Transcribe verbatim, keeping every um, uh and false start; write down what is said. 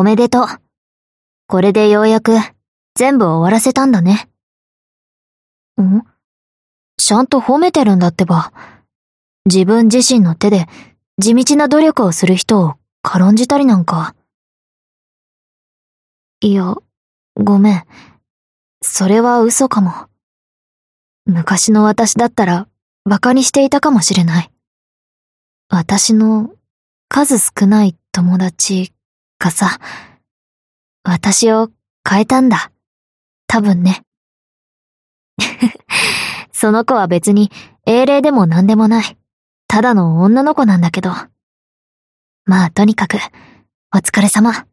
おめでとう。これでようやく全部終わらせたんだね。ん？ちゃんと褒めてるんだってば。自分自身の手で地道な努力をする人を軽んじたりなんか。いや、ごめん。それは嘘かも。昔の私だったら馬鹿にしていたかもしれない。私の数少ない友達がさ、私を変えたんだ。多分ね。その子は別に英霊でも何でもない。ただの女の子なんだけど。まあとにかく、お疲れ様。